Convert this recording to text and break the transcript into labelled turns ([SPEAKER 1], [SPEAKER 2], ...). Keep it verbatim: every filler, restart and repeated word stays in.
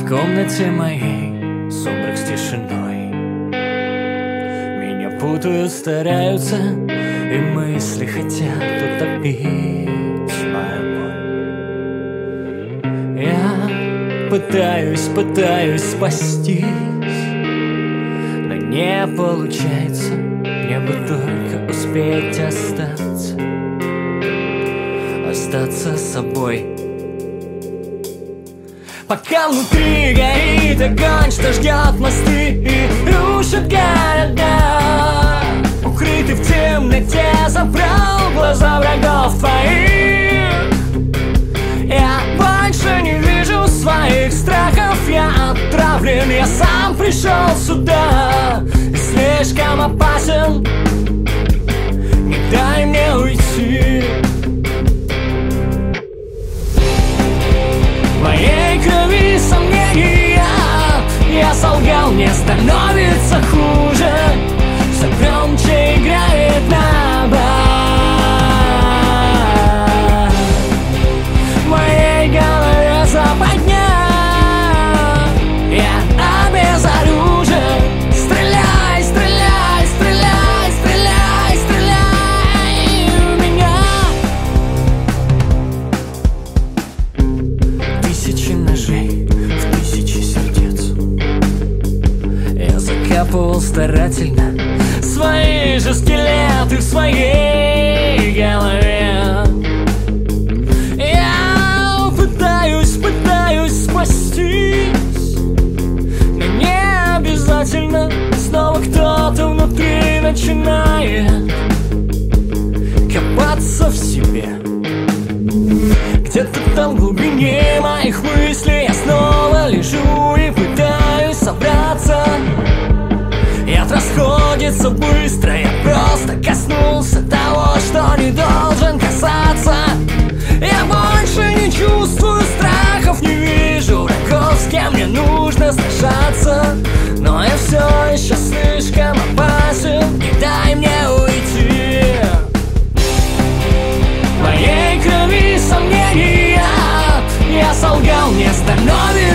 [SPEAKER 1] В комнате моей сумрак с тишиной, меня путают, стараются, и мысли хотят утопить мою боль. Я пытаюсь, пытаюсь спастись, но не получается. Мне бы только успеть остаться, остаться собой. Пока внутри горит огонь, что ждет мосты и рушит города, укрытый в темноте, забрал глаза врагов твоих. Я больше не вижу своих страхов, я отравлен, я сам пришел сюда и слишком опасен. Не дай мне уйти. В моей крови сомнения, я солгал, мне становится хуже. Все громче играет набат. В моей голове западня, я обезоружен. Стреляй, стреляй, стреляй, стреляй, стреляй в меня. Тысячи ножей в тысячи сердец я закапывал старательно свои же скелеты в своей голове. Я пытаюсь, пытаюсь спастись, но не обязательно. Снова кто-то внутри начинает копаться в себе. Где-то там в глубине моих мыслей я снова лежу и пытаюсь собраться. Яд расходится быстро, я просто коснулся того, что не должен касаться. Я больше не чувствую страхов, не вижу врагов, с кем мне нужно сражаться. Но я все еще слишком опасен, не дай мне уйти. В моей крови сомнения, я солгал, мне становится